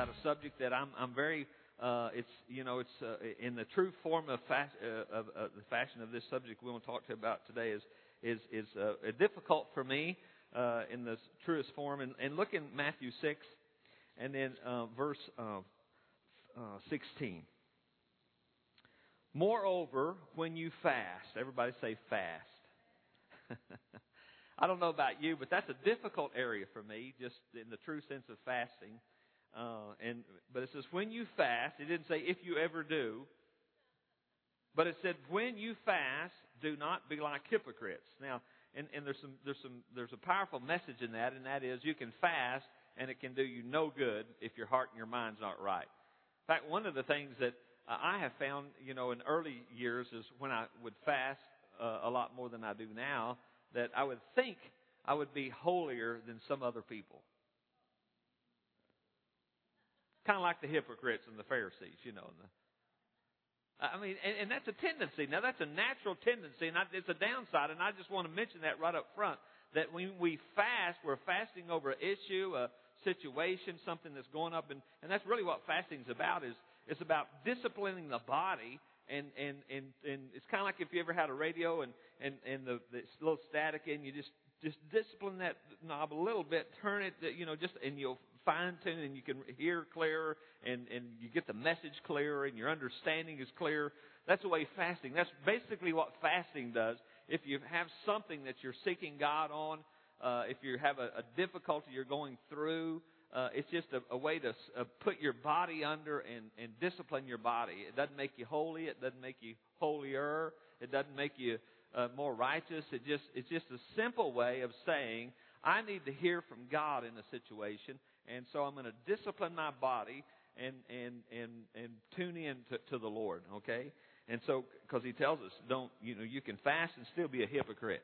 about a subject that I'm very. It's in the true form of the fashion of this subject we want to talk to you about today is difficult for me in the truest form. And look in Matthew 6 and then verse 16. Moreover, when you fast, everybody say fast. I don't know about you, but that's a difficult area for me, just in the true sense of fasting. But it says when you fast. It didn't say if you ever do, but it said when you fast, do not be like hypocrites. Now, and there's a powerful message in that, and that is you can fast and it can do you no good if your heart and your mind's not right. In fact, one of the things that I have found, in early years is when I would fast a lot more than I do now, that I would think I would be holier than some other people. Kind of like the hypocrites and the Pharisees, And that's a tendency. Now, that's a natural tendency, and it's a downside, and I just want to mention that right up front, that when we fast, we're fasting over an issue, a situation, something that's going up, and that's really what fasting's about, is it's about disciplining the body, and it's kind of like if you ever had a radio and the little static in, you just discipline that knob a little bit, turn it, and you'll fine tune and you can hear clearer and you get the message clearer and your understanding is clear. That's the way fasting. That's basically what fasting does. If you have something that you're seeking God on, if you have a difficulty you're going through, it's just a way to put your body under and discipline your body. It doesn't make you holy. It doesn't make you holier. It doesn't make you more righteous. It's just a simple way of saying, I need to hear from God in a situation, and so I'm going to discipline my body and tune in to the Lord, okay? And so, because He tells us, you can fast and still be a hypocrite.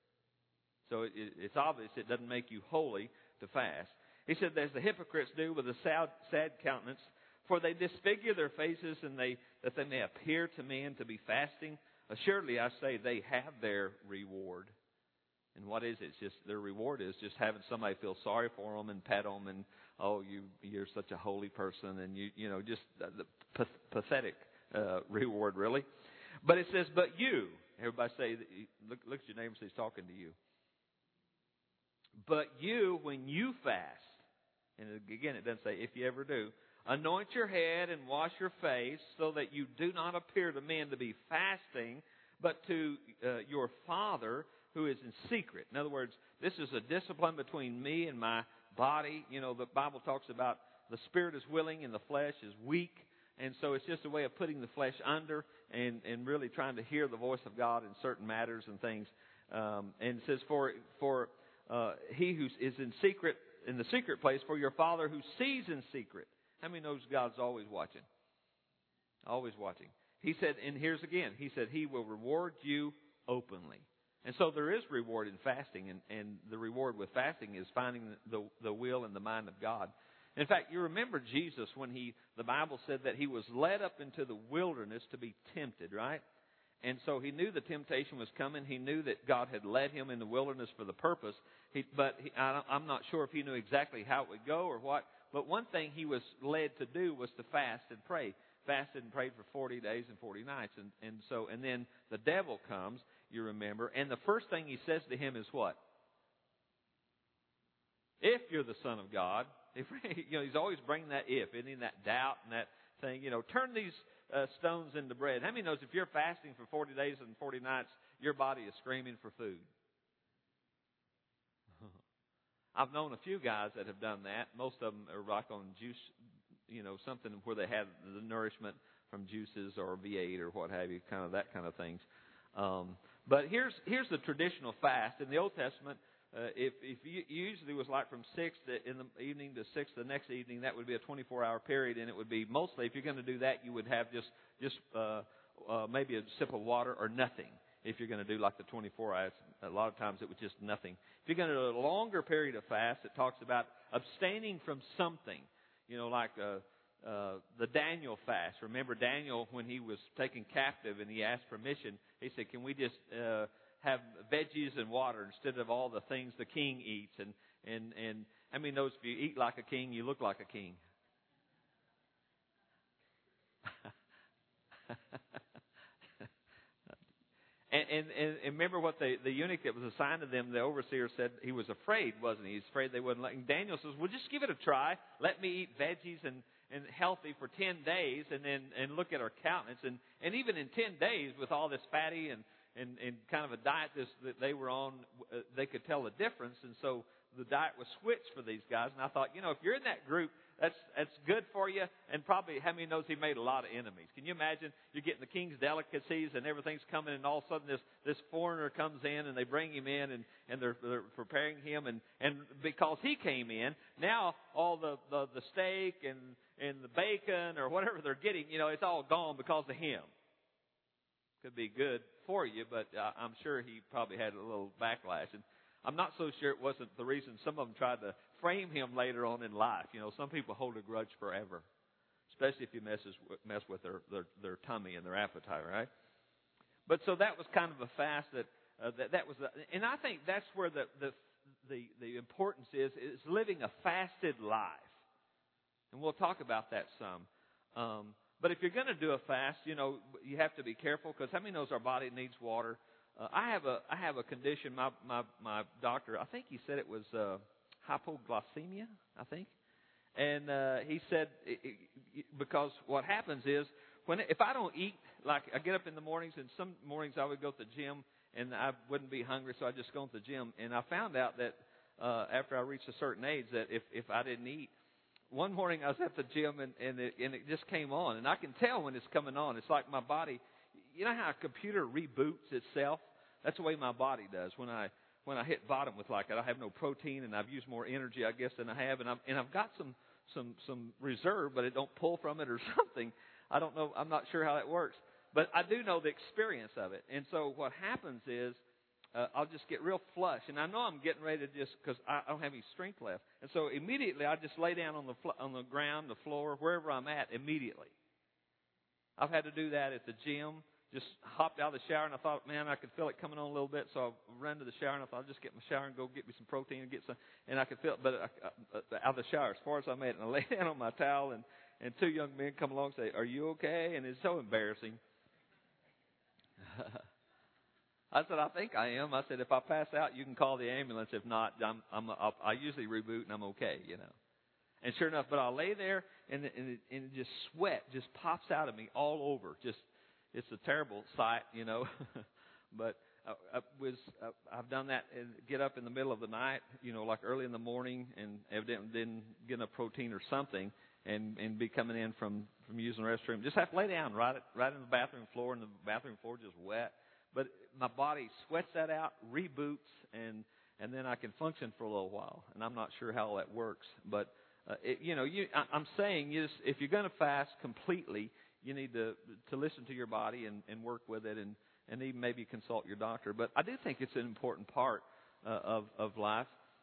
So it's obvious it doesn't make you holy to fast. He said, as the hypocrites do with a sad countenance, for they disfigure their faces that they may appear to men to be fasting. Assuredly, I say they have their reward. And what is it? It's just their reward is just having somebody feel sorry for them and pet them and, oh, you're such a holy person, and just the pathetic reward, really. But it says, but you, everybody say, look at your neighbor and say he's talking to you. But you, when you fast, and again, it doesn't say if you ever do, anoint your head and wash your face so that you do not appear to men to be fasting, but to your Father who is in secret. In other words, this is a discipline between me and my body. The Bible talks about the spirit is willing and the flesh is weak. And so it's just a way of putting the flesh under and really trying to hear the voice of God in certain matters and things. And it says, for he who is in the secret place, for your Father who sees in secret. How many knows God's always watching? Always watching. He said, and here's again, He said He will reward you openly. And so there is reward in fasting, and the reward with fasting is finding the will and the mind of God. In fact, you remember Jesus when the Bible said that He was led up into the wilderness to be tempted, right? And so He knew the temptation was coming. He knew that God had led Him in the wilderness for the purpose. I'm not sure if He knew exactly how it would go or what. But one thing He was led to do was to fast and pray. Fasted and prayed for 40 days and 40 nights. And then the devil comes, you remember. And the first thing he says to him is what? If you're the Son of God. He's always bringing that if, isn't that doubt and that thing. Turn these stones into bread. How many knows if you're fasting for 40 days and 40 nights, your body is screaming for food? I've known a few guys that have done that. Most of them are like on juice, something where they have the nourishment from juices or V8 or what have you, that kind of things. But here's the traditional fast. In the Old Testament, if you usually was like from 6 in the evening to 6 the next evening, that would be a 24-hour period, and it would be mostly, if you're going to do that, you would have just maybe a sip of water or nothing. If you're going to do like the 24 hours, a lot of times it was just nothing. If you're going to do a longer period of fast, it talks about abstaining from something, like the Daniel fast. Remember Daniel, when he was taken captive and he asked permission, he said, can we just have veggies and water instead of all the things the king eats? And I mean, if you eat like a king, you look like a king. And remember what the eunuch that was assigned to them, the overseer said he was afraid, wasn't he? He's afraid they wouldn't let him. Daniel says, well, just give it a try. Let me eat veggies and healthy for 10 days and look at our countenance. And even in 10 days with all this fatty and kind of a diet that they were on, they could tell the difference. And so the diet was switched for these guys. And I thought, if you're in that group, that's good for you. And probably, how many knows he made a lot of enemies? Can you imagine? You're getting the king's delicacies and everything's coming, and all of a sudden this foreigner comes in and they bring him in and they're preparing him. And because he came in, now all the steak and the bacon or whatever they're getting, it's all gone because of him. Could be good for you, but I'm sure he probably had a little backlash. And I'm not so sure it wasn't the reason some of them tried to frame him later on in life. Some people hold a grudge forever, especially if you mess with their tummy and their appetite, right? But so that was kind of a fast that was, and I think that's where the importance is living a fasted life, and we'll talk about that some. But if you're going to do a fast, you have to be careful, because how many knows our body needs water? I have a condition. My doctor, I think he said it was hypoglycemia, I think. And he said because what happens is if I don't eat, like I get up in the mornings, and some mornings I would go to the gym and I wouldn't be hungry, so I just go to the gym. And I found out that after I reached a certain age that if I didn't eat, one morning I was at the gym and it just came on, and I can tell when it's coming on. It's like my body. You know how a computer reboots itself? That's the way my body does. When I hit bottom with I have no protein and I've used more energy, I guess, than I have, and I've got some reserve, but it don't pull from it or something. I don't know. I'm not sure how that works, but I do know the experience of it. And so what happens is I'll just get real flush, and I know I'm getting ready to just because I don't have any strength left, and so immediately I just lay down on the ground, the floor, wherever I'm at immediately. I've had to do that at the gym. Just hopped out of the shower, and I thought, man, I could feel it coming on a little bit. So I ran to the shower, and I thought, I'll just get my shower and go get me some protein and get some. And I could feel it, but out of the shower, as far as I made it, and I lay down on my towel, and two young men come along and say, "Are you okay?" And it's so embarrassing. I said, "I think I am." I said, "If I pass out, you can call the ambulance. If not, I usually reboot, and I'm okay, And sure enough, but I lay there, and just sweat just pops out of me all over, just. It's a terrible sight, but I've done that and get up in the middle of the night, like early in the morning, and evidently didn't get enough protein or something, and be coming in from using the restroom. Just have to lay down right in the bathroom floor, and the bathroom floor just wet. But my body sweats that out, reboots, and then I can function for a little while. And I'm not sure how that works, but I'm saying if you're going to fast completely, you need to listen to your body and work with it, and even maybe consult your doctor. But I do think it's an important part of life.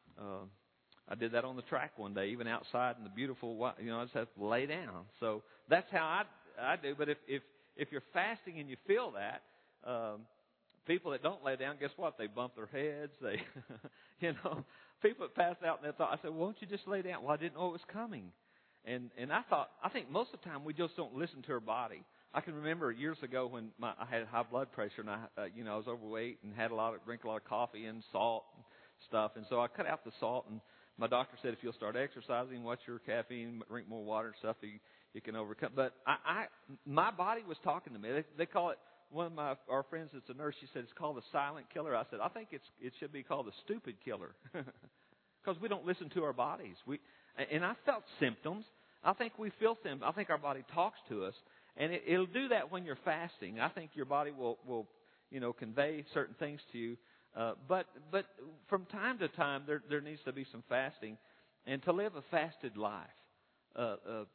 I did that on the track one day, even outside in the beautiful, I just have to lay down. So that's how I do. But if you're fasting and you feel that, people that don't lay down, guess what? They bump their heads. They, people that pass out and they thought, I said, well, won't you just lay down? Well, I didn't know it was coming. And I think most of the time we just don't listen to our body. I can remember years ago when I had high blood pressure, and I was overweight and had drink a lot of coffee and salt and stuff. And so I cut out the salt, and my doctor said if you'll start exercising, watch your caffeine, drink more water and stuff, you can overcome. But my body was talking to me. They call it, one of our friends that's a nurse, she said it's called the silent killer. I said, I think it should be called the stupid killer, because we don't listen to our bodies. And I felt symptoms. I think we feel symptoms. I think our body talks to us. And it'll do that when you're fasting. I think your body will convey certain things to you. But from time to time, there needs to be some fasting. And to live a fasted life. In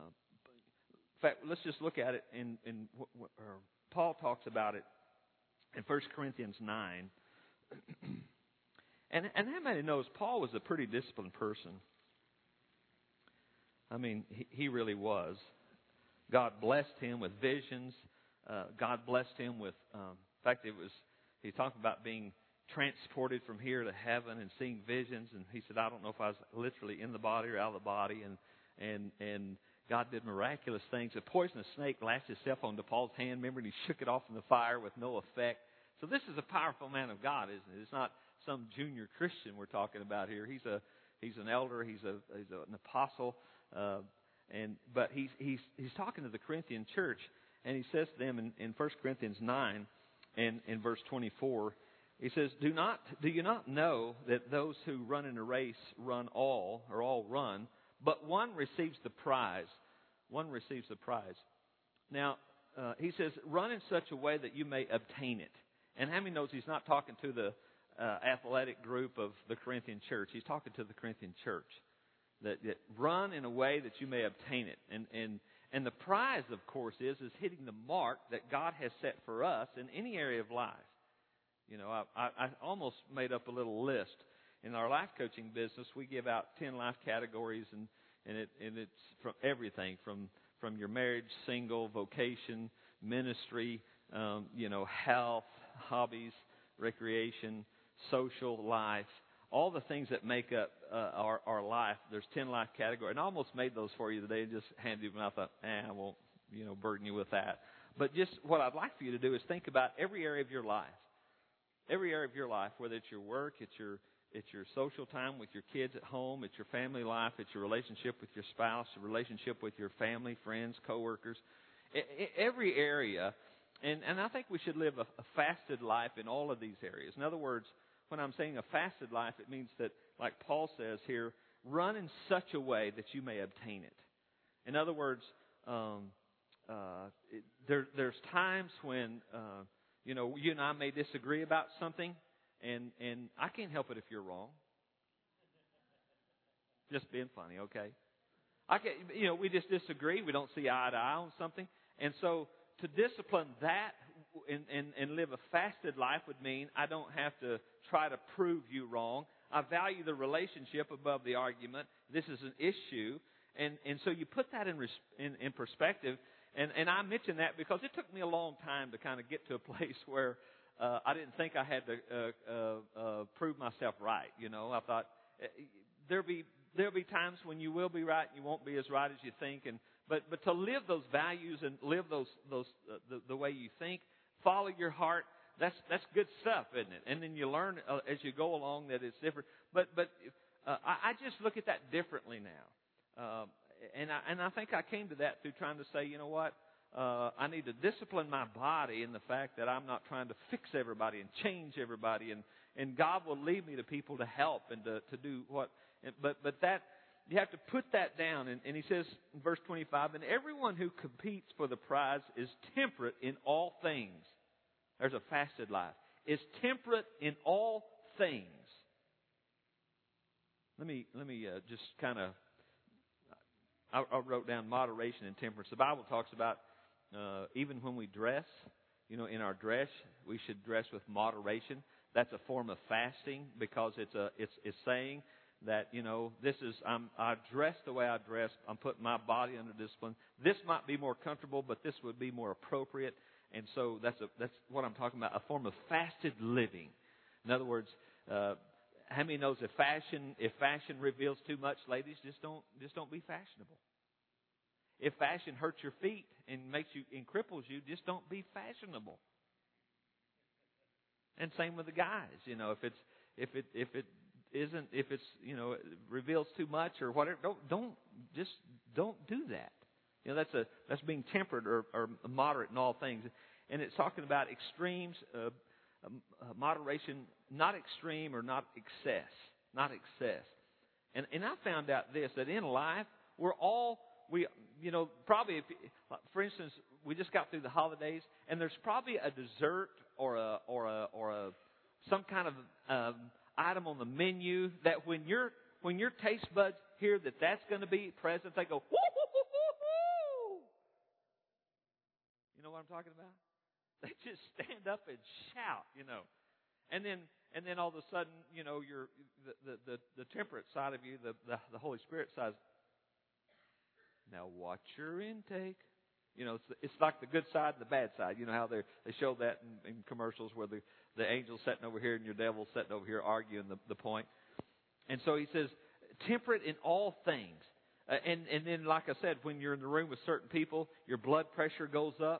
fact, let's just look at it Paul talks about it in 1 Corinthians 9. And how many knows Paul was a pretty disciplined person? I mean, he really was. God blessed him with visions. God blessed him with, in fact, he talked about being transported from here to heaven and seeing visions. And he said, I don't know if I was literally in the body or out of the body. And God did miraculous things. A poisonous snake lashed itself onto Paul's hand, remember, and he shook it off in the fire with no effect. So this is a powerful man of God, isn't it? It's not some junior Christian we're talking about here. He's an elder. He's an apostle. But he's talking to the Corinthian church, and he says to them in 1 Corinthians 9 and in verse 24, he says, Do you not know that those who run in a race all run, but one receives the prize? One receives the prize. Now, he says, run in such a way that you may obtain it. And how many knows he's not talking to the athletic group of the Corinthian church? He's talking to the Corinthian church. That run in a way that you may obtain it. And the prize, of course, is hitting the mark that God has set for us in any area of life. You know, I almost made up a little list. In our life coaching business, we give out 10 life categories, and it's from everything from your marriage, single, vocation, ministry, health, hobbies, recreation, social life, all the things that make up our life. There's 10 life categories. And I almost made those for you today and just handed them out. I thought, I won't, burden you with that. But just what I'd like for you to do is think about every area of your life. Every area of your life, whether it's your work, it's your social time with your kids at home, it's your family life, it's your relationship with your spouse, your relationship with your family, friends, coworkers. Every area. And I think we should live a fasted life in all of these areas. In other words, when I'm saying a fasted life, it means that, like Paul says here, run in such a way that you may obtain it. In other words, there's times when, you and I may disagree about something, and I can't help it if you're wrong. Just being funny, okay? We just disagree. We don't see eye to eye on something. And so to discipline that and live a fasted life would mean I don't have to try to prove you wrong. I value the relationship above the argument. This is an issue. And so you put that in perspective. And I mention that because it took me a long time to kind of get to a place where I didn't think I had to prove myself right. I thought there'll be times when you will be right and you won't be as right as you think. But to live those values and live those the way you think, follow your heart. That's good stuff, isn't it? And then you learn as you go along that it's different. But I just look at that differently now. And I think I came to that through trying to say, you know what? I need to discipline my body in the fact that I'm not trying to fix everybody and change everybody. And God will lead me to people to help and to do what. But that, you have to put that down. And he says in verse 25, and everyone who competes for the prize is temperate in all things. There's a fasted life. Is temperate in all things. Let me just kind of, I wrote down moderation and temperance. The Bible talks about even when we dress, in our dress, we should dress with moderation. That's a form of fasting because it's saying that, I dress the way I dress. I'm putting my body under discipline. This might be more comfortable, but this would be more appropriate. And so that's what I'm talking about, a form of fasted living. In other words, how many knows if fashion reveals too much, ladies, just don't be fashionable. If fashion hurts your feet and cripples you, just don't be fashionable. And same with the guys, if it reveals too much or whatever, don't do that. That's being tempered or moderate in all things. And it's talking about extremes, moderation, not extreme or not excess. And I found out that in life, probably, for instance, we just got through the holidays, and there's probably a dessert or some kind of item on the menu that when your taste buds hear that's going to be present, they go, woo, woo, woo, woo, woo. You know what I'm talking about? They just stand up and shout, And then all of a sudden, the temperate side of you, the Holy Spirit says, now watch your intake. It's like the good side and the bad side. You know how they show that in commercials where the angel's sitting over here and your devil's sitting over here arguing the point. And so he says, temperate in all things. And then, like I said, when you're in the room with certain people, your blood pressure goes up.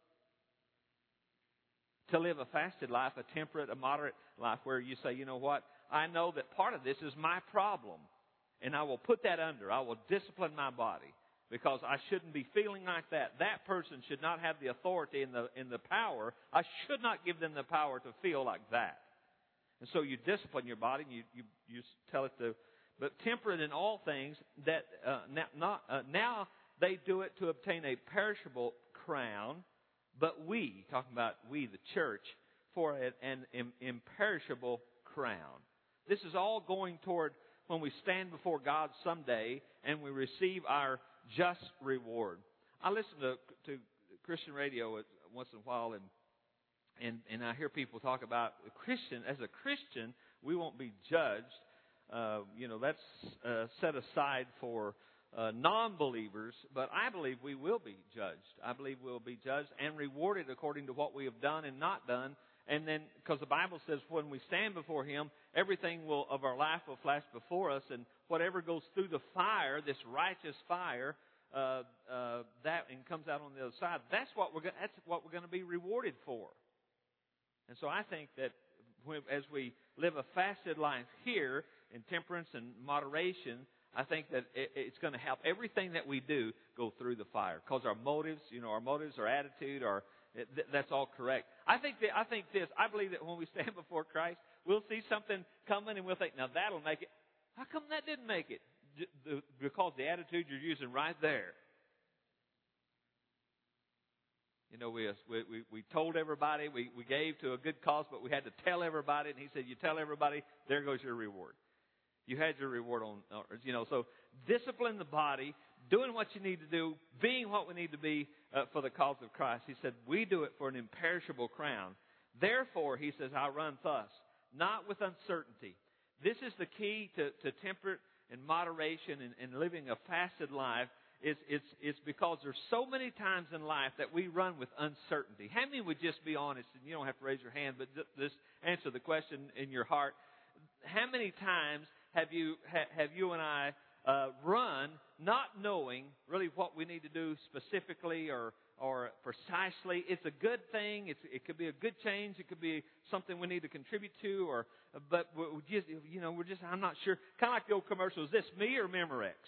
To live a fasted life, a temperate, a moderate life where you say, you know what, I know that part of this is my problem. And I will put that under. I will discipline my body because I shouldn't be feeling like that. That person should not have the authority and the power. I should not give them the power to feel like that. And so you discipline your body and you tell it to. But temperate in all things, that now they do it to obtain a perishable crown. But we, talking about we, the church, for an imperishable crown. This is all going toward when we stand before God someday and we receive our just reward. I listen to Christian radio once in a while, and I hear people talk about as a Christian, we won't be judged. That's set aside for non-believers, but I believe we will be judged. I believe we'll be judged and rewarded according to what we have done and not done. And then, because the Bible says when we stand before Him, everything of our life will flash before us, and whatever goes through the fire, this righteous fire, and comes out on the other side. That's what we're going to be rewarded for. And so I think that as we live a fasted life here in temperance and moderation, I think that it's going to help everything that we do go through the fire, because our motives, our attitude, that's all correct. I believe that when we stand before Christ, we'll see something coming and we'll think, now that'll make it. How come that didn't make it? Because the attitude you're using right there. We told everybody, we gave to a good cause, but we had to tell everybody. And He said, you tell everybody, there goes your reward. You had your reward so discipline the body, doing what you need to do, being what we need to be for the cause of Christ. He said, we do it for an imperishable crown. Therefore, He says, I run thus, not with uncertainty. This is the key to temperate and moderation and living a fasted life. It's because there's so many times in life that we run with uncertainty. How many would just be honest, and you don't have to raise your hand, but just answer the question in your heart. How many times have you and I run not knowing really what we need to do specifically or precisely? It's a good thing. It could be a good change. It could be something we need to contribute to. But I'm not sure. Kind of like the old commercial. Is this me or Memorex?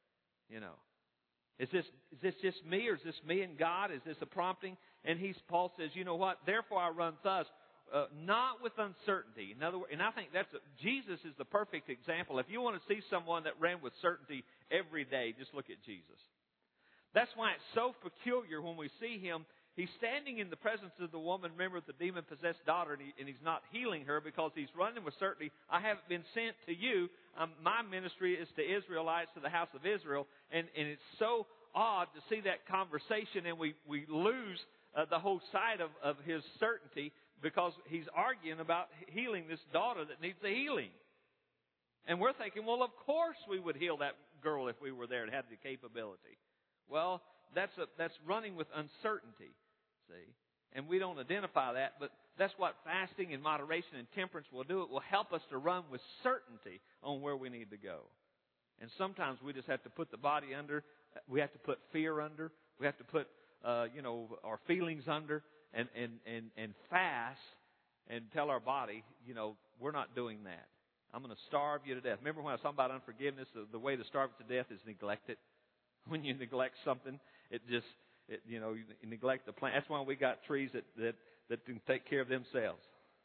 Is this just me, or is this me and God? Is this a prompting? And Paul says, you know what? Therefore I run thus. Not with uncertainty. In other words, and I think Jesus is the perfect example. If you want to see someone that ran with certainty every day, just look at Jesus. That's why it's so peculiar when we see Him. He's standing in the presence of the woman, remember, the demon-possessed daughter, and he's not healing her because he's running with certainty. I haven't been sent to you. My ministry is to Israelites, to the house of Israel. And it's so odd to see that conversation, and we lose the whole sight of His certainty, because He's arguing about healing this daughter that needs a healing. And we're thinking, well, of course we would heal that girl if we were there and had the capability. Well, that's running with uncertainty, see? And we don't identify that, but that's what fasting and moderation and temperance will do. It will help us to run with certainty on where we need to go. And sometimes we just have to put the body under. We have to put fear under. We have to put, our feelings under. And fast and tell our body, we're not doing that. I'm going to starve you to death. Remember when I was talking about unforgiveness? The way to starve it to death is neglect it. When you neglect something, you neglect the plant. That's why we got trees that can take care of themselves.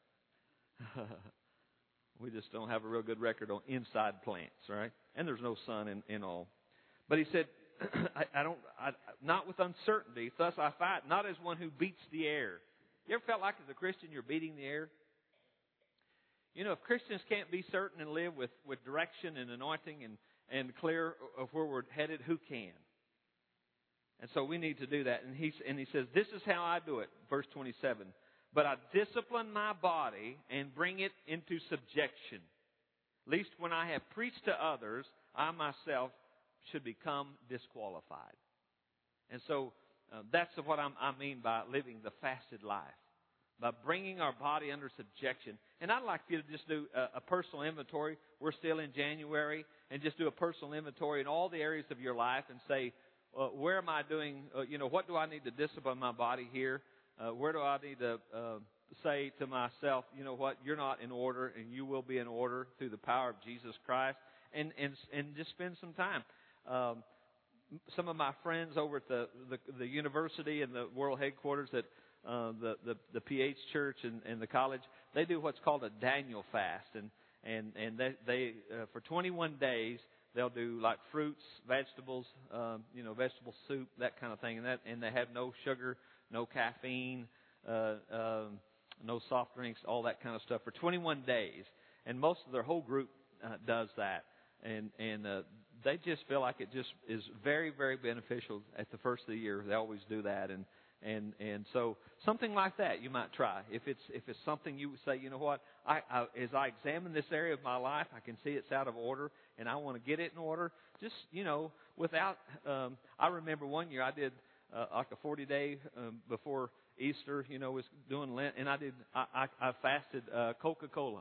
We just don't have a real good record on inside plants, right? And there's no sun in all. But he said, not with uncertainty, thus I fight, not as one who beats the air. You ever felt like as a Christian you're beating the air? If Christians can't be certain and live with direction and anointing and clear of where we're headed, who can? And so we need to do that. And he says, this is how I do it, verse 27. But I discipline my body and bring it into subjection, lest when I have preached to others, I myself should become disqualified. And so that's what I mean by living the fasted life. by bringing our body under subjection. And I'd like you to just do a personal inventory. We're still in January, and just do a personal inventory in all the areas of your life and say, where am I doing, what do I need to discipline my body here? Where do I need to say to myself, you know what, you're not in order, and you will be in order through the power of Jesus Christ, and just spend some time. Some of my friends over at the university and the world headquarters at the PH Church and the college, they do what's called a Daniel fast, and they for 21 days they'll do like fruits, vegetables, vegetable soup, that kind of thing, and they have no sugar, no caffeine, no soft drinks, all that kind of stuff for 21 days, and most of their whole group does that, and they just feel like it just is very, very beneficial at the first of the year. They always do that, and so something like that you might try. If it's something you would say, you know what, as I examine this area of my life, I can see it's out of order, and I want to get it in order. Just without. I remember one year I did like a 40-day before Easter. Was doing Lent, and I fasted Coca-Cola.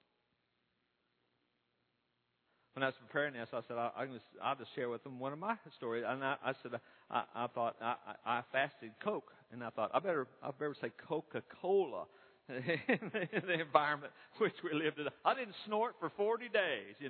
When I was preparing this, I said, I'll just share with them one of my stories. And I said, I thought, I fasted Coke. And I thought, I better say Coca-Cola in the environment which we lived in. I didn't snort for 40 days,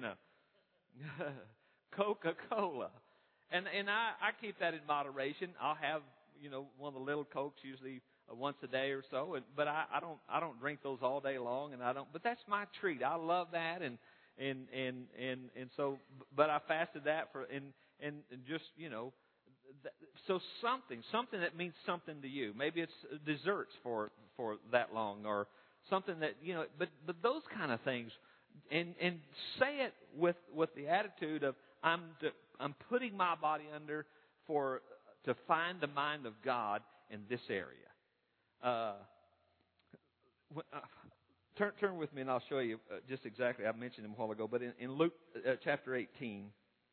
Coca-Cola. And I keep that in moderation. I'll have, one of the little Cokes usually once a day or so. But I don't drink those all day long. But that's my treat. I love that. And so, but I fasted that and just, so something that means something to you. Maybe it's desserts for that long, or something that, but those kind of things, and say it with the attitude of, I'm putting my body under to find the mind of God in this area. Turn with me, and I'll show you just exactly. I mentioned him a while ago, but in Luke chapter 18,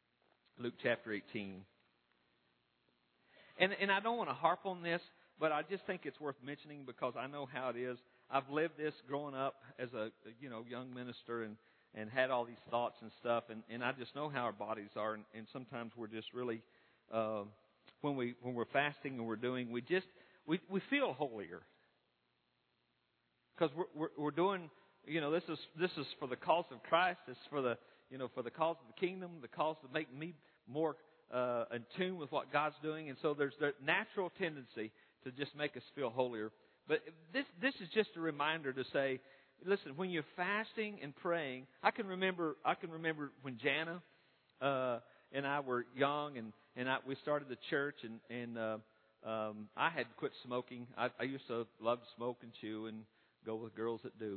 and I don't want to harp on this, but I just think it's worth mentioning because I know how it is. I've lived this growing up as a young minister and had all these thoughts and stuff, and I just know how our bodies are, and sometimes we're just really when we're fasting and we're doing, we feel holier. Because we're doing, this is for the cause of Christ. It's for the cause of the kingdom, the cause to make me more in tune with what God's doing. And so there's the natural tendency to just make us feel holier. But this is just a reminder to say, listen, when you're fasting and praying, I can remember when Jana and I were young, and we started the church, and I had quit smoking. I used to love to smoke and chew and go with girls that do.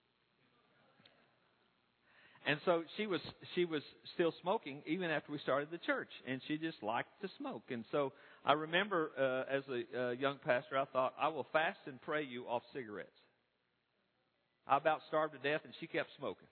And so she was still smoking even after we started the church, and she just liked to smoke. And so I remember as a young pastor, I thought, I will fast and pray you off cigarettes. I about starved to death, and she kept smoking.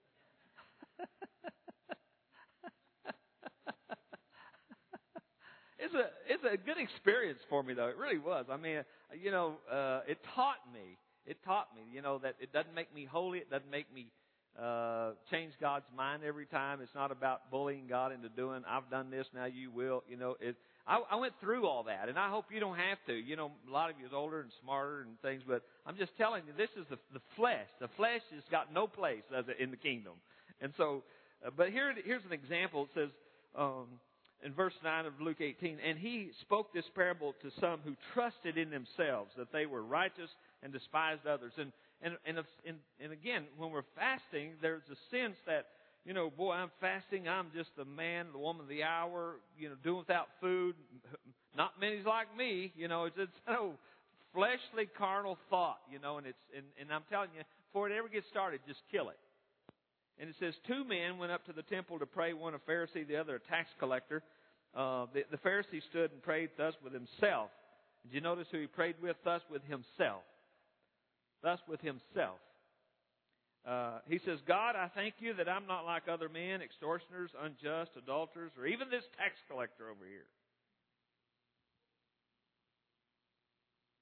It's a good experience for me, though. It really was. I mean, it taught me. That it doesn't make me holy. It doesn't make me change God's mind every time. It's not about bullying God into doing, I've done this, now you will. I went through all that, and I hope you don't have to. A lot of you is older and smarter and things, but I'm just telling you, this is the flesh. The flesh has got no place in the kingdom. And so, but here's an example. It says in verse 9 of Luke 18, and he spoke this parable to some who trusted in themselves that they were righteous and despised others. And again, when we're fasting, there's a sense that, boy, I'm fasting. I'm just the man, the woman of the hour, doing without food. Not many's like me, it's fleshly, carnal thought, and I'm telling you, before it ever gets started, just kill it. And it says, 2 men went up to the temple to pray, one a Pharisee, the other a tax collector. The Pharisee stood and prayed thus with himself. Did you notice who he prayed with? Thus with himself. Thus with himself. He says, God, I thank you that I'm not like other men, extortioners, unjust, adulterers, or even this tax collector over here.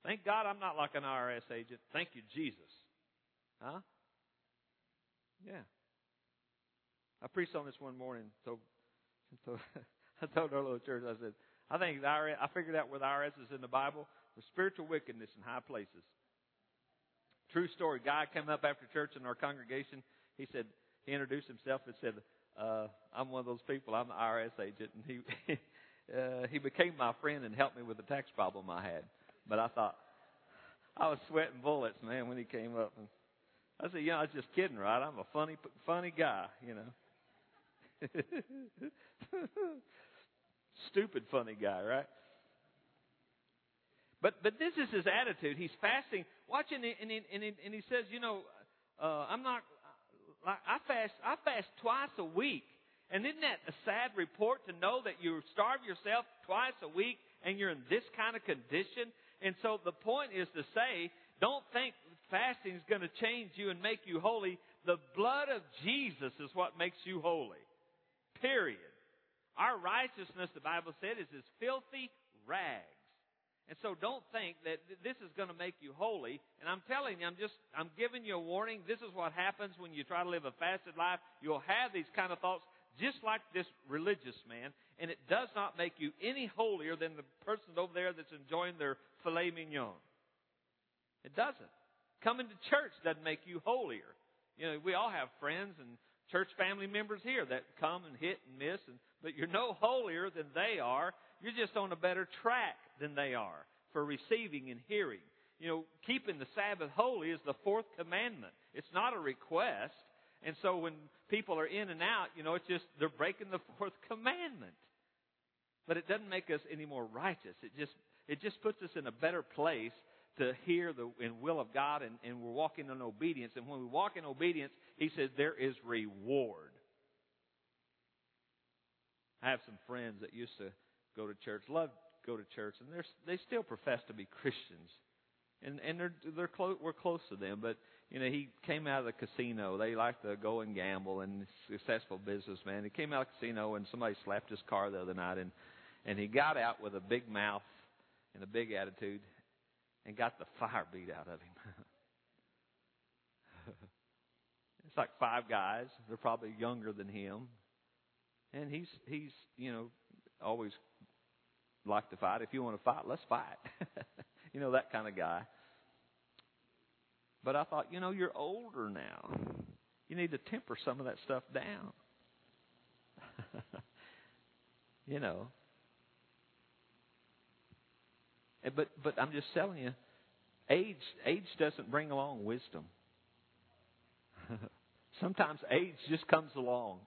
Thank God I'm not like an IRS agent. Thank you, Jesus. Huh? Yeah. I preached on this one morning. So I told our little church, I said, I think the IRS, I figured out where the IRS is in the Bible. The spiritual wickedness in high places. True story. Guy came up after church in our congregation. He introduced himself and said, I'm one of those people. I'm the IRS agent. And he became my friend and helped me with the tax problem I had. But I thought, I was sweating bullets, man, when he came up. And I said, I was just kidding, right? I'm a funny guy, Stupid funny guy, right? But this is his attitude. He's fasting, watching, and he says, I'm not. I fast twice a week, and isn't that a sad report to know that you starve yourself twice a week and you're in this kind of condition? And so the point is to say, don't think fasting is going to change you and make you holy. The blood of Jesus is what makes you holy. Period. Our righteousness, the Bible said, is as filthy rags. And so don't think that this is going to make you holy. And I'm telling you, I'm giving you a warning. This is what happens when you try to live a fasted life. You'll have these kind of thoughts just like this religious man. And it does not make you any holier than the person over there that's enjoying their filet mignon. It doesn't. Coming to church doesn't make you holier. We all have friends and church family members here that come and hit and miss. But you're no holier than they are. You're just on a better track than they are for receiving and hearing. Keeping the Sabbath holy is the fourth commandment. It's not a request. And so when people are in and out, it's just they're breaking the fourth commandment. But it doesn't make us any more righteous. It just puts us in a better place to hear the will of God, and we're walking in obedience. And when we walk in obedience, He says there is reward. I have some friends that used to go to church, love to go to church, and they still profess to be Christians, and we're close to them. But he came out of the casino. They like to go and gamble, and successful businessman. He came out of the casino, and somebody slapped his car the other night, and he got out with a big mouth and a big attitude, and got the fire beat out of him. It's like five guys. They're probably younger than him, and he's always like to fight. If you want to fight, let's fight. That kind of guy. But I thought, you're older now. You need to temper some of that stuff down. But I'm just telling you, age doesn't bring along wisdom. Sometimes age just comes along.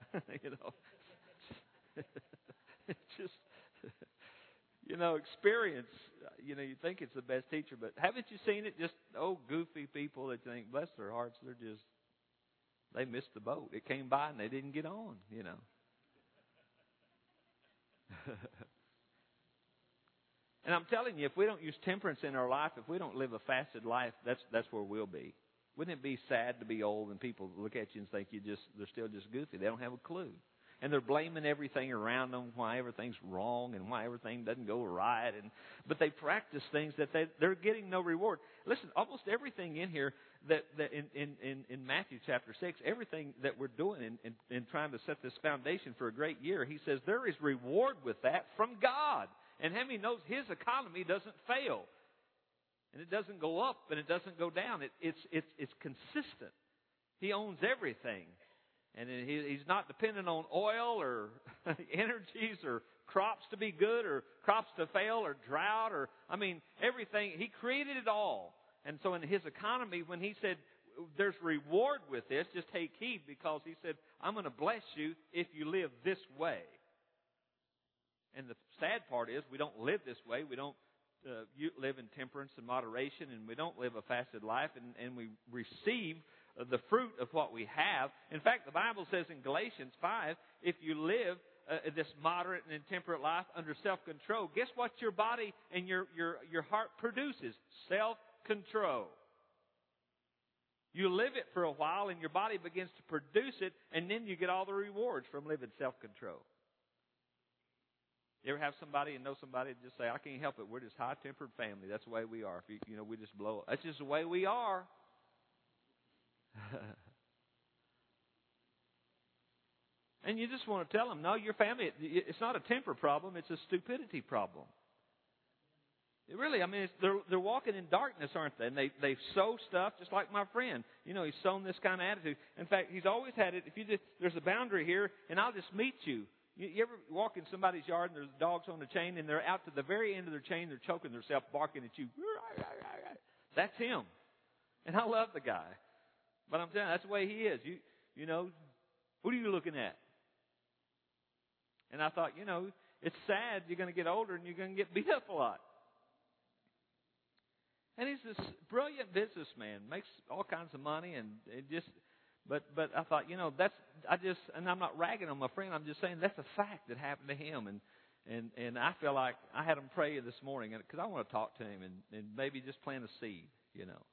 It's just, experience. You think it's the best teacher, but haven't you seen it? Just goofy people that think, bless their hearts, they missed the boat. It came by and they didn't get on. And I'm telling you, if we don't use temperance in our life, if we don't live a fasted life, that's where we'll be. Wouldn't it be sad to be old and people look at you and think they're still just goofy? They don't have a clue. And they're blaming everything around them, why everything's wrong and why everything doesn't go right. But they practice things that they're getting no reward. Listen, almost everything in here that in Matthew chapter 6, everything that we're doing in trying to set this foundation for a great year, He says there is reward with that from God. And how many knows His economy doesn't fail? And it doesn't go up and it doesn't go down. It's consistent. He owns everything. And He's not dependent on oil or energies or crops to be good or crops to fail or drought everything. He created it all. And so in His economy, when He said there's reward with this, just take heed, because He said, I'm going to bless you if you live this way. And the sad part is we don't live this way. We don't live in temperance and moderation, and we don't live a fasted life, and we receive the fruit of what we have. In fact, the Bible says in Galatians 5, if you live this moderate and temperate life under self-control, guess what your body and your heart produces? Self-control. You live it for a while, and your body begins to produce it, and then you get all the rewards from living self-control. You ever have somebody and know somebody and just say, I can't help it. We're just high-tempered family. That's the way we are. If we just blow up. That's just the way we are. And you just want to tell them, no, your family, it's not a temper problem. It's a stupidity problem. It really, I mean, they're walking in darkness, aren't they? And they sow stuff just like my friend. You know, he's sown this kind of attitude. In fact, he's always had it. There's a boundary here, and I'll just meet you. You ever walk in somebody's yard and there's dogs on the chain, and they're out to the very end of their chain, they're choking themselves, barking at you. That's him. And I love the guy. But I'm telling you, that's the way he is. You know, what are you looking at? And I thought, you know, it's sad you're going to get older and you're going to get beat up a lot. And he's this brilliant businessman, makes all kinds of money, and it just. But I thought, you know, and I'm not ragging on my friend. I'm just saying that's a fact that happened to him, and I feel like I had him pray this morning because I want to talk to him and maybe just plant a seed, you know.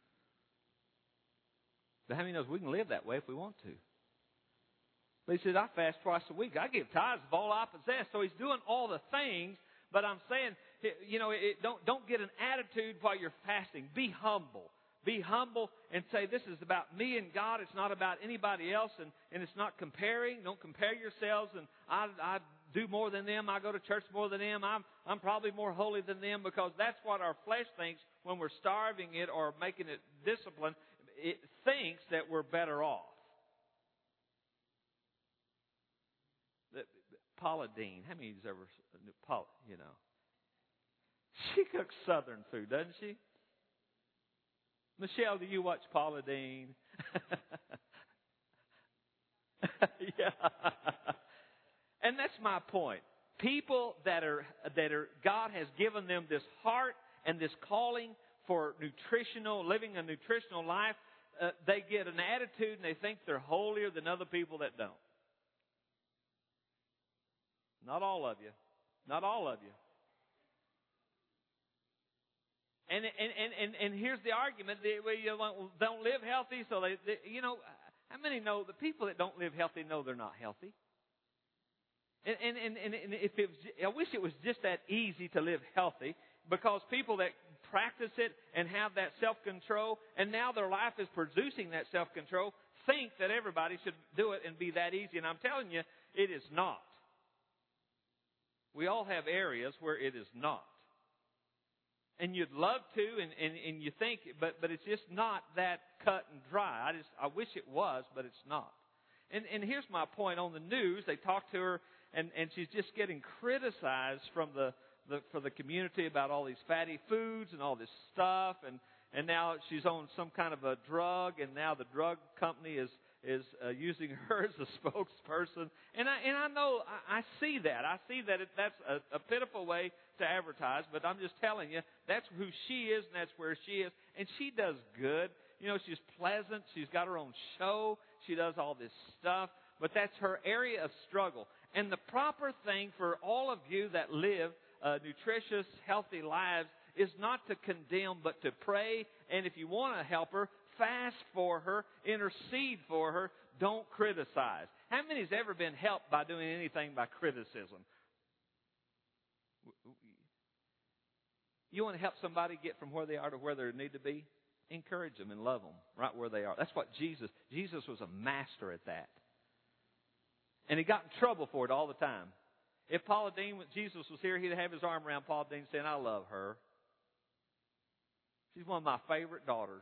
But how many knows we can live that way if we want to? But he said, I fast twice a week. I give tithes of all I possess. So he's doing all the things. But I'm saying, you know, don't get an attitude while you're fasting. Be humble. Be humble and say, this is about me and God. It's not about anybody else. And it's not comparing. Don't compare yourselves. And I do more than them. I go to church more than them. I'm probably more holy than them, because that's what our flesh thinks when we're starving it or making it discipline. It thinks that we're better off. Paula Deen. How many of you ever, Paula, you know. She cooks Southern food, doesn't she? Michelle, do you watch Paula Deen? Yeah. And that's my point. People that are God has given them this heart and this calling for living a nutritional life, they get an attitude and they think they're holier than other people that don't. Not all of you. Not all of you. And here's the argument. They don't live healthy, so they you know, how many know the people that don't live healthy know they're not healthy? And if I wish it was just that easy to live healthy, because people that practice it and have that self-control, and now their life is producing that self-control, think that everybody should do it and be that easy. And I'm telling you, it is not. We all have areas where it is not. And you'd love to, and you think, but it's just not that cut and dry. I wish it was, but it's not. And here's my point. On the news, they talk to her, and she's just getting criticized for the community about all these fatty foods and all this stuff, and now she's on some kind of a drug, and now the drug company is using her as a spokesperson. And I know, I see that. I see that that's a pitiful way to advertise, but I'm just telling you, that's who she is, and that's where she is. And she does good. You know, she's pleasant. She's got her own show. She does all this stuff. But that's her area of struggle. And the proper thing for all of you that live nutritious, healthy lives is not to condemn, but to pray. And if you want to help her, fast for her, intercede for her, don't criticize. How many has ever been helped by doing anything by criticism? You want to help somebody get from where they are to where they need to be? Encourage them and love them right where they are. That's what Jesus was a master at that. And he got in trouble for it all the time. If Paula Deen, when Jesus was here, he'd have his arm around Paula Deen saying, I love her. She's one of my favorite daughters.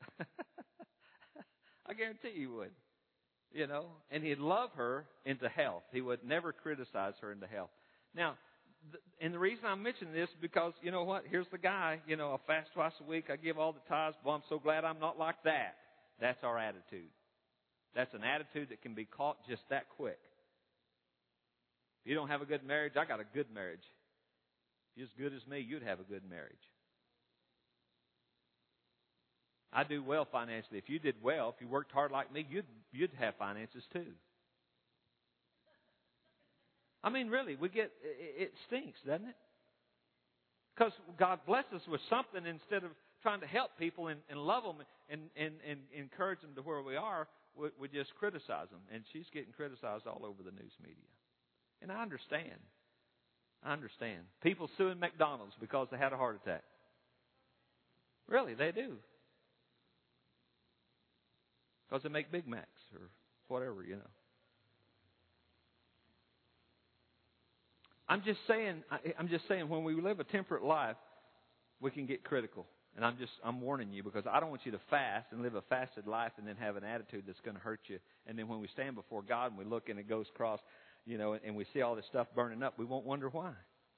I guarantee he would. You know, and he'd love her into health. He would never criticize her into health. Now, and the reason I'm mentioning this is because, you know what, here's the guy, you know, I fast twice a week, I give all the tithes, well, I'm so glad I'm not like that. That's our attitude. That's an attitude that can be caught just that quick. If you don't have a good marriage, I got a good marriage. If you're as good as me, you'd have a good marriage. I do well financially. If you did well, if you worked hard like me, you'd have finances too. I mean, really, it stinks, doesn't it? Because God blesses us with something instead of trying to help people and love them and encourage them to where we are, we just criticize them. And she's getting criticized all over the news media. And I understand. I understand. People suing McDonald's because they had a heart attack. Really, they do. Because they make Big Macs or whatever, you know. I'm just saying when we live a temperate life, we can get critical. And I'm warning you, because I don't want you to fast and live a fasted life and then have an attitude that's going to hurt you. And then when we stand before God and we look and it goes across, you know, and we see all this stuff burning up, we won't wonder why.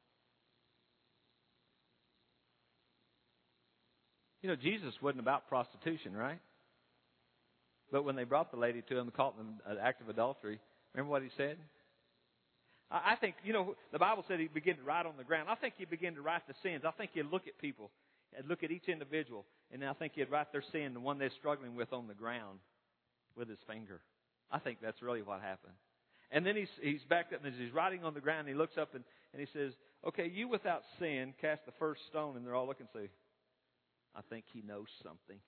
You know, Jesus wasn't about prostitution, right? But when they brought the lady to him and caught them in an act of adultery, remember what he said? I think, you know, the Bible said he began to write on the ground. I think he began to write the sins. I think he'd look at people and look at each individual, and I think he'd write their sin, the one they're struggling with, on the ground with his finger. I think that's really what happened. And then he's back up, and as he's writing on the ground, he looks up and he says, okay, you without sin, cast the first stone. And they're all looking and say, I think he knows something.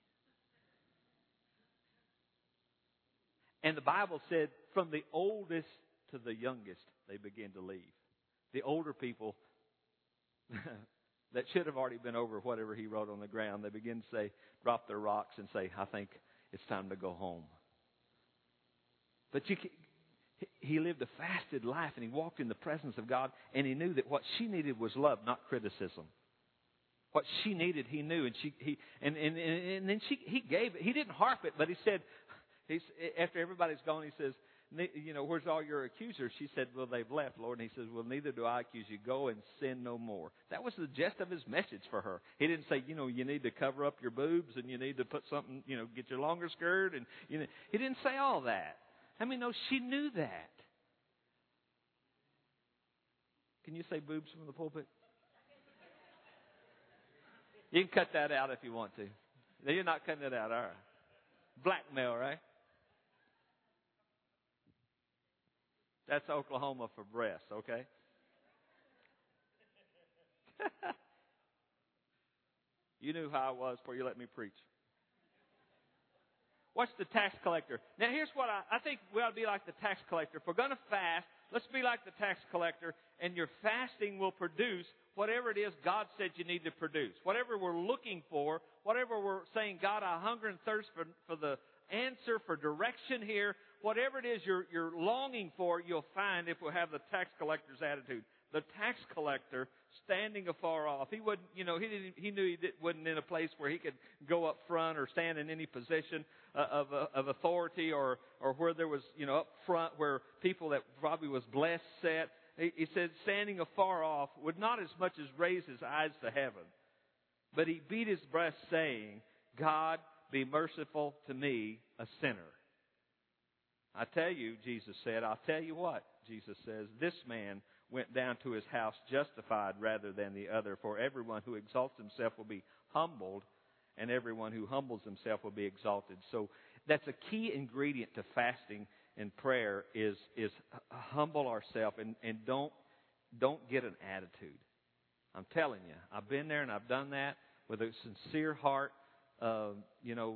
And the Bible said, from the oldest to the youngest, they begin to leave. The older people that should have already been over whatever he wrote on the ground, they begin to say, drop their rocks and say, I think it's time to go home. But he lived a fasted life, and he walked in the presence of God, and he knew that what she needed was love, not criticism. What she needed, he knew, and then he gave it. He didn't harp it, but he said, after everybody's gone, he says, you know, where's all your accusers? She said, well, they've left, Lord. And he says, well, neither do I accuse you. Go and sin no more. That was the gist of his message for her. He didn't say, you know, you need to cover up your boobs and you need to put something, you know, get your longer skirt. And, you know, he didn't say all that. I mean, no, she knew that. Can you say boobs from the pulpit? You can cut that out if you want to. No, you're not cutting it out, all right. Blackmail, right? That's Oklahoma for breasts, okay? You knew how I was before you let me preach. What's the tax collector? Now, here's what I think we ought to be like the tax collector. If we're going to fast, let's be like the tax collector, and your fasting will produce whatever it is God said you need to produce. Whatever we're looking for, whatever we're saying, God, I hunger and thirst for the answer, for direction here. Whatever it is you're longing for, you'll find if we have the tax collector's attitude. The tax collector, standing afar off, he wouldn't, you know, he knew wasn't in a place where he could go up front or stand in any position of authority or where there was, you know, up front where people that probably was blessed sat. He said, standing afar off, would not as much as raise his eyes to heaven, but he beat his breast, saying, God, be merciful to me, a sinner. I tell you, Jesus said, I'll tell you what, Jesus says, this man went down to his house justified rather than the other. For everyone who exalts himself will be humbled, and everyone who humbles himself will be exalted. So that's a key ingredient to fasting and prayer is humble ourselves and don't get an attitude. I'm telling you, I've been there and I've done that with a sincere heart. You know,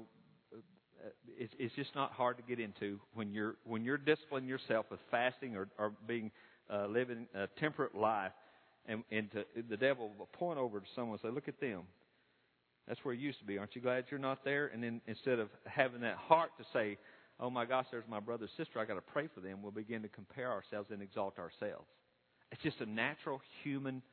it's just not hard to get into when you're disciplining yourself with fasting or being living a temperate life, and the devil will point over to someone and say, "Look at them. That's where you used to be. Aren't you glad you're not there?" And then instead of having that heart to say, "Oh my gosh, there's my brother, sister, I got to pray for them," we'll begin to compare ourselves and exalt ourselves. It's just a natural human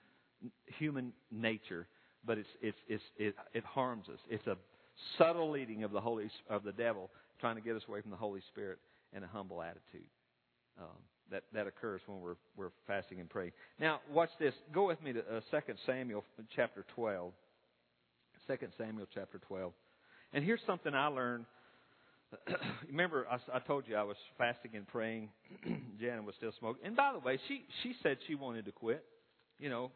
nature, but it harms us. It's a subtle leading of the devil trying to get us away from the Holy Spirit and a humble attitude. That occurs when we're fasting and praying. Now, watch this. Go with me to 2 Samuel chapter 12. 2 Samuel chapter 12. And here's something I learned. Remember, I told you I was fasting and praying. Janet was still smoking. And by the way, she said she wanted to quit. You know,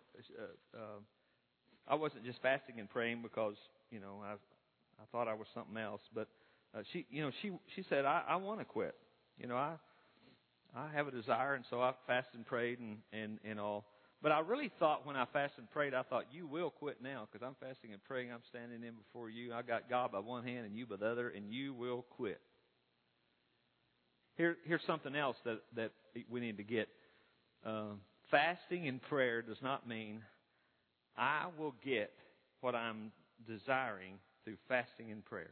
I wasn't just fasting and praying because, you know, I thought I was something else. But she said, I want to quit. You know, I have a desire, and so I fasted and prayed and all. But I really thought when I fasted and prayed, I thought, you will quit now because I'm fasting and praying. I'm standing in before you. I got God by one hand and you by the other, and you will quit. Here's something else that we need to get. Fasting and prayer does not mean I will get what I'm desiring through fasting and prayer.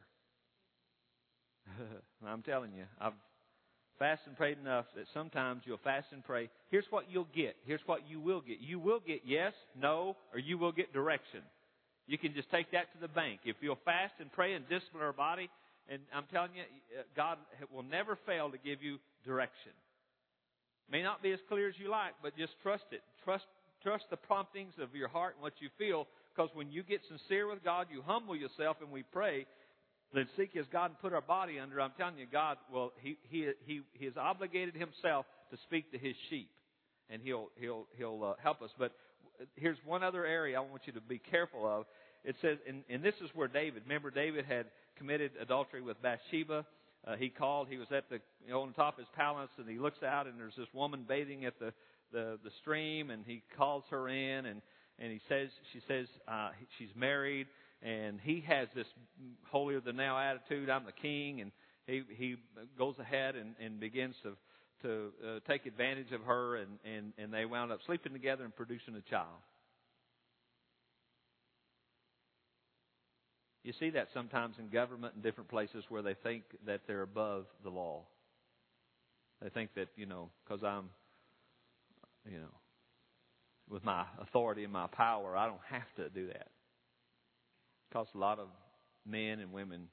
I'm telling you, I've fasted and prayed enough that sometimes you'll fast and pray. Here's what you'll get. Here's what you will get. You will get yes, no, or you will get direction. You can just take that to the bank. If you'll fast and pray and discipline our body, and I'm telling you, God will never fail to give you direction. May not be as clear as you like, but just trust it. Trust the promptings of your heart and what you feel, because when you get sincere with God, you humble yourself and we pray, then seek His God and put our body under. I'm telling you, God will. He has obligated Himself to speak to His sheep, and He'll help us. But here's one other area I want you to be careful of. It says, and this is where David. Remember, David had committed adultery with Bathsheba. He was at on top of his palace, and he looks out, and there's this woman bathing at the stream, and he calls her in, and she says she's married. And he has this holier-than-thou attitude. I'm the king. And he goes ahead and begins to take advantage of her. And they wound up sleeping together and producing a child. You see that sometimes in government and different places where they think that they're above the law. They think that, because I'm, with my authority and my power, I don't have to do that. Cost a lot of men and women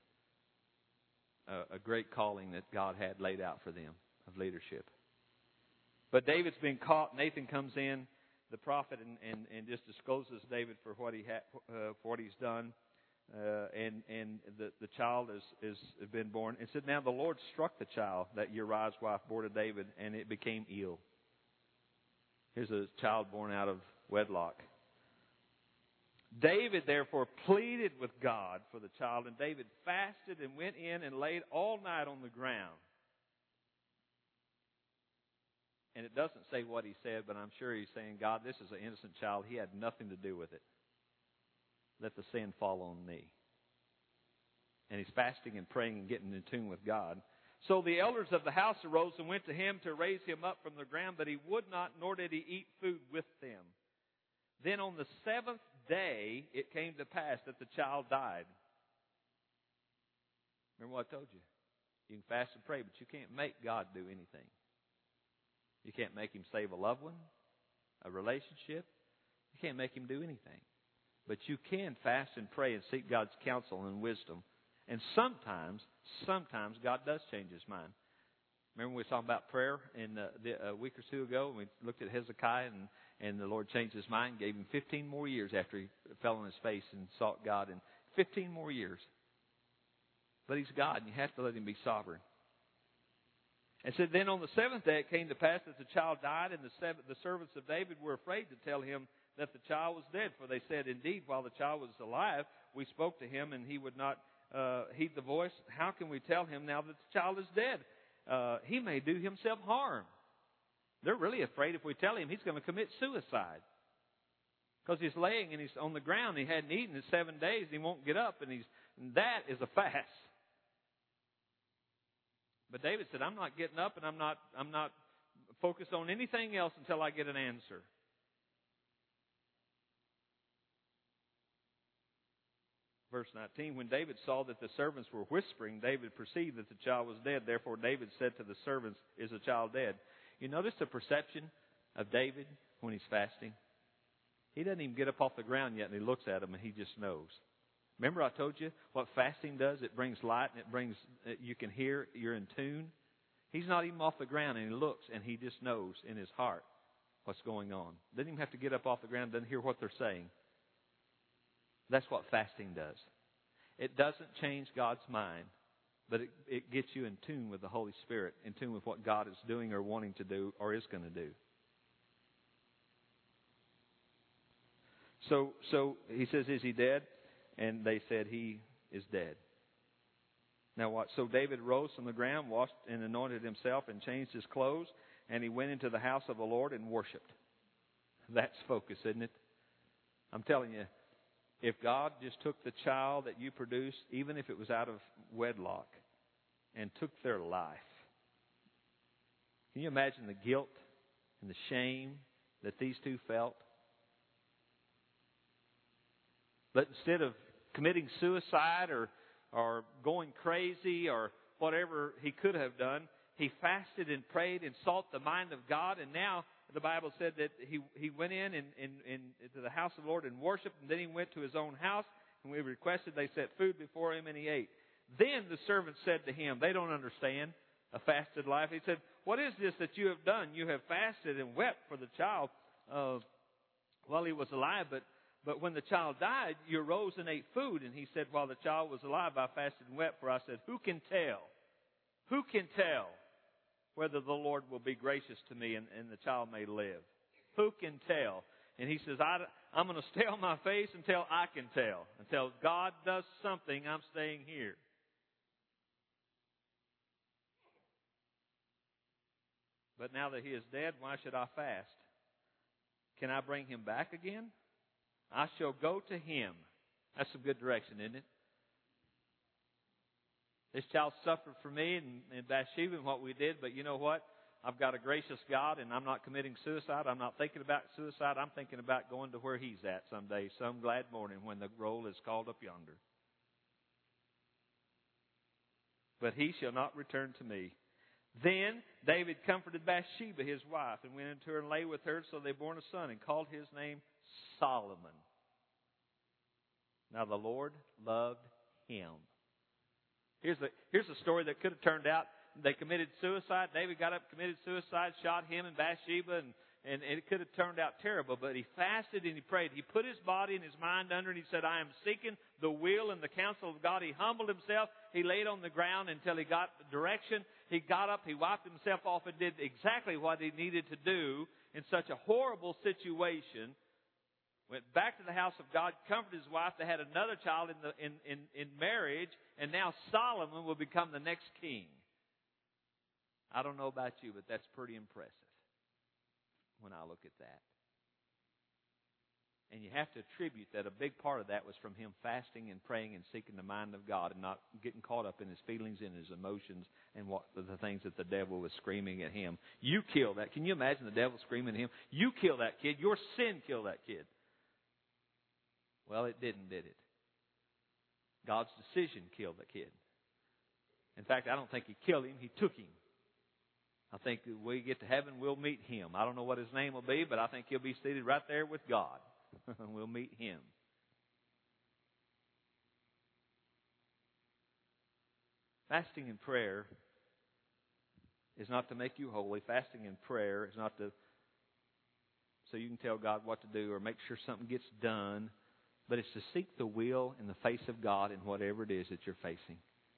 a great calling that God had laid out for them of leadership. But David's been caught. Nathan comes in, the prophet, and just discloses David for what he's done. And the child has been born. It said, now the Lord struck the child that Uriah's wife bore to David, and it became ill. Here's a child born out of wedlock. David, therefore, pleaded with God for the child, and David fasted and went in and laid all night on the ground. And it doesn't say what he said, but I'm sure he's saying, God, this is an innocent child. He had nothing to do with it. Let the sin fall on me. And he's fasting and praying and getting in tune with God. So the elders of the house arose and went to him to raise him up from the ground, but he would not, nor did he eat food with them. Then on the seventh day, it came to pass that the child died. Remember what I told you? You can fast and pray, but you can't make God do anything. You can't make Him save a loved one, a relationship. You can't make Him do anything. But you can fast and pray and seek God's counsel and wisdom. And sometimes God does change His mind. Remember we were talking about prayer a week or two ago, and we looked at Hezekiah, and the Lord changed his mind, gave him 15 more years after he fell on his face and sought God, and 15 more years. But He's God, and you have to let Him be sovereign. And said, then on the seventh day it came to pass that the child died, and the servants of David were afraid to tell him that the child was dead. For they said, indeed, while the child was alive, we spoke to him, and he would not heed the voice. How can we tell him now that the child is dead? He may do himself harm. They're really afraid if we tell him he's going to commit suicide. Because he's laying and he's on the ground. He hadn't eaten in 7 days. And he won't get up. And that is a fast. But David said, I'm not getting up, and I'm not focused on anything else until I get an answer. Verse 19, when David saw that the servants were whispering, David perceived that the child was dead. Therefore David said to the servants, is the child dead? You notice the perception of David when he's fasting? He doesn't even get up off the ground yet, and he looks at them, and he just knows. Remember I told you what fasting does? It brings light, and you can hear, you're in tune. He's not even off the ground, and he looks, and he just knows in his heart what's going on. Doesn't even have to get up off the ground, doesn't hear what they're saying. That's what fasting does. It doesn't change God's mind, but it gets you in tune with the Holy Spirit, in tune with what God is doing or wanting to do or is going to do. So he says, is he dead? And they said, he is dead. Now what? So David rose from the ground, washed and anointed himself, and changed his clothes, and he went into the house of the Lord and worshipped. That's focus, isn't it? I'm telling you, if God just took the child that you produced, even if it was out of wedlock, and took their life, can you imagine the guilt and the shame that these two felt? But instead of committing suicide or going crazy or whatever he could have done, he fasted and prayed and sought the mind of God. And now the Bible said that he went in to the house of the Lord and worshiped, and then he went to his own house, and we requested they set food before him, and he ate. Then the servant said to him, they don't understand a fasted life. He said, what is this that you have done? You have fasted and wept for the child while he was alive, but when the child died, you arose and ate food. And he said, while the child was alive, I fasted and wept, for I said, who can tell? Who can tell whether the Lord will be gracious to me and the child may live? Who can tell? And he says, I'm going to stay on my face until I can tell. Until God does something, I'm staying here. But now that he is dead, why should I fast? Can I bring him back again? I shall go to him. That's some good direction, isn't it? This child suffered for me and Bathsheba and what we did, but you know what? I've got a gracious God, and I'm not committing suicide. I'm not thinking about suicide. I'm thinking about going to where he's at someday, some glad morning when the roll is called up yonder. But he shall not return to me. Then David comforted Bathsheba, his wife, and went into her and lay with her. So they bore a son and called his name Solomon. Now the Lord loved him. Here's a story that could have turned out. They committed suicide. David got up, committed suicide, shot him and Bathsheba, and it could have turned out terrible. But he fasted and he prayed. He put his body and his mind under, and he said, I am seeking the will and the counsel of God. He humbled himself. He laid on the ground until he got direction. He got up. He wiped himself off and did exactly what he needed to do in such a horrible situation. Went back to the house of God, comforted his wife. They had another child in marriage, and now Solomon will become the next king. I don't know about you, but that's pretty impressive when I look at that. And you have to attribute that a big part of that was from him fasting and praying and seeking the mind of God and not getting caught up in his feelings and his emotions and what the things that the devil was screaming at him. You kill that. Can you imagine the devil screaming at him? You kill that kid. Your sin killed that kid. Well, it didn't, did it? God's decision killed the kid. In fact, I don't think he killed him. He took him. I think when we get to heaven, we'll meet him. I don't know what his name will be, but I think he'll be seated right there with God. We'll meet him. Fasting and prayer is not to make you holy. Fasting and prayer is not to so you can tell God what to do or make sure something gets done. But it's to seek the will and the face of God in whatever it is that you're facing.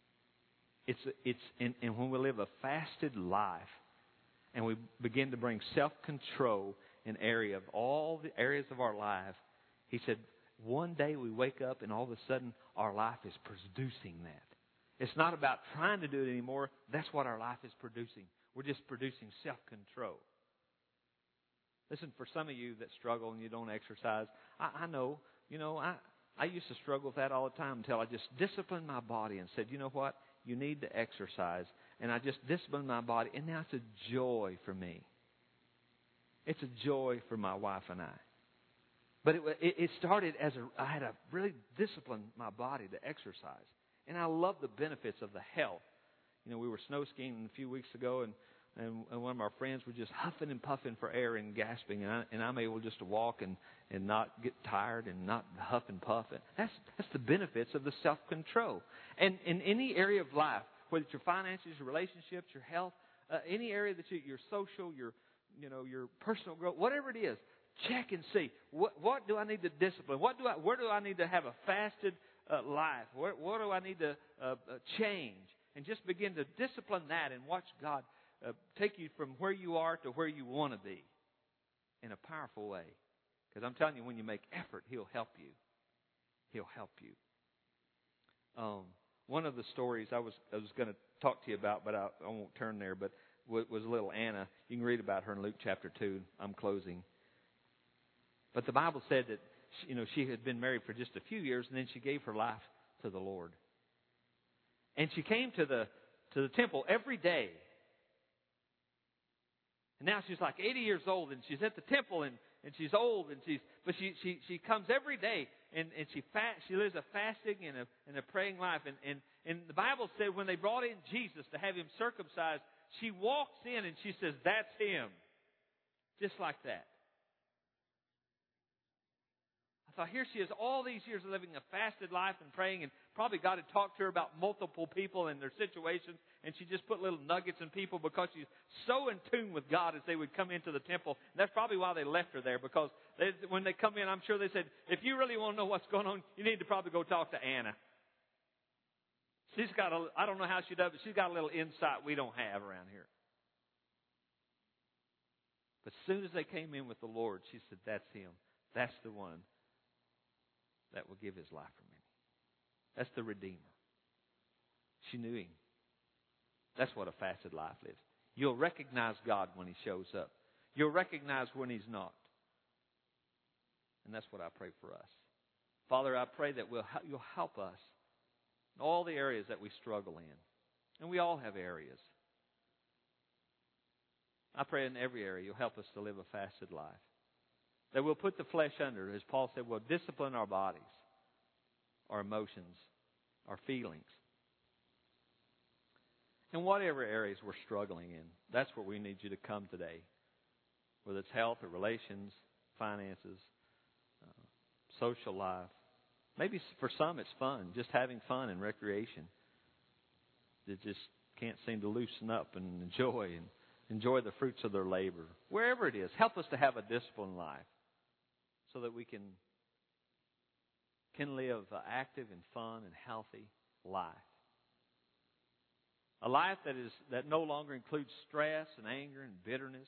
And when we live a fasted life and we begin to bring self-control in all the areas of our life, he said, one day we wake up and all of a sudden our life is producing that. It's not about trying to do it anymore. That's what our life is producing. We're just producing self-control. Listen, for some of you that struggle and you don't exercise, I know. I used to struggle with that all the time until I just disciplined my body and said, you know what? You need to exercise. And I just disciplined my body. And now it's a joy for me. It's a joy for my wife and I. But it started I had to really discipline my body to exercise. And I love the benefits of the health. We were snow skiing a few weeks ago, and one of our friends was just huffing and puffing for air and gasping, and I'm able just to walk and not get tired and not huff and puff. That's the benefits of the self-control. And in any area of life, whether it's your finances, your relationships, your health, any area that your social, your personal growth, whatever it is, check and see what do I need to discipline? Where do I need to have a fasted life? What do I need to change? And just begin to discipline that and watch God take you from where you are to where you want to be in a powerful way. Because I'm telling you, when you make effort, He'll help you. He'll help you. One of the stories I was going to talk to you about, but I won't turn there, but was little Anna. You can read about her in Luke chapter 2. I'm closing. But the Bible said that she had been married for just a few years, and then she gave her life to the Lord. And she came to the temple every day. And now she's like 80 years old, and she's at the temple, and she's old, and but she comes every day, and she lives a fasting and a praying life. And the Bible said when they brought in Jesus to have him circumcised, she walks in and she says, "That's him." Just like that. I thought, here she is, all these years living a fasted life and praying, and probably God had talked to her about multiple people and their situations, and she just put little nuggets in people because she's so in tune with God as they would come into the temple. And that's probably why they left her there, because when they come in, I'm sure they said, if you really want to know what's going on, you need to probably go talk to Anna. She's got I don't know how she does, but she's got a little insight we don't have around here. But as soon as they came in with the Lord, she said, "That's him. That's the one that will give his life for me." That's the Redeemer. She knew him. That's what a fasted life is. You'll recognize God when he shows up. You'll recognize when he's not. And that's what I pray for us. Father, I pray that you'll help us in all the areas that we struggle in. And we all have areas. I pray in every area you'll help us to live a fasted life. That we'll put the flesh under. As Paul said, we'll discipline our bodies, our emotions, our feelings. In whatever areas we're struggling in, that's where we need you to come today. Whether it's health or relations, finances, social life. Maybe for some it's fun, just having fun and recreation. They just can't seem to loosen up and enjoy the fruits of their labor. Wherever it is, help us to have a disciplined life so that we can live an active and fun and healthy life. A life that no longer includes stress and anger and bitterness.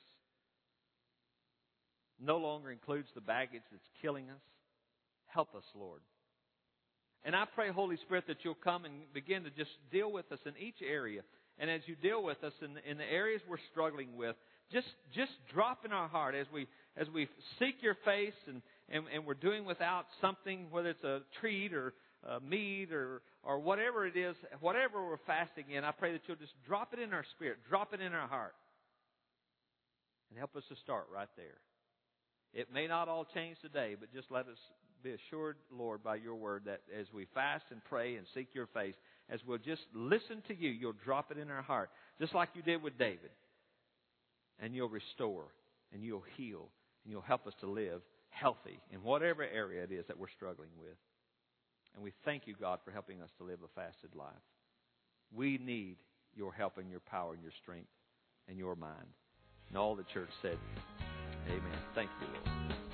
No longer includes the baggage that's killing us. Help us, Lord. And I pray, Holy Spirit, that you'll come and begin to just deal with us in each area. And as you deal with us in the areas we're struggling with, just drop in our heart as we seek your face and we're doing without something, whether it's a treat or meat or whatever it is, whatever we're fasting in, I pray that you'll just drop it in our spirit, drop it in our heart, and help us to start right there. It may not all change today, but just let us be assured, Lord, by your word that as we fast and pray and seek your face, as we'll just listen to you, you'll drop it in our heart, just like you did with David. And you'll restore, and you'll heal, and you'll help us to live healthy in whatever area it is that we're struggling with. And we thank you, God, for helping us to live a fasted life. We need your help and your power and your strength and your mind. And all the church said, amen. Thank you, Lord.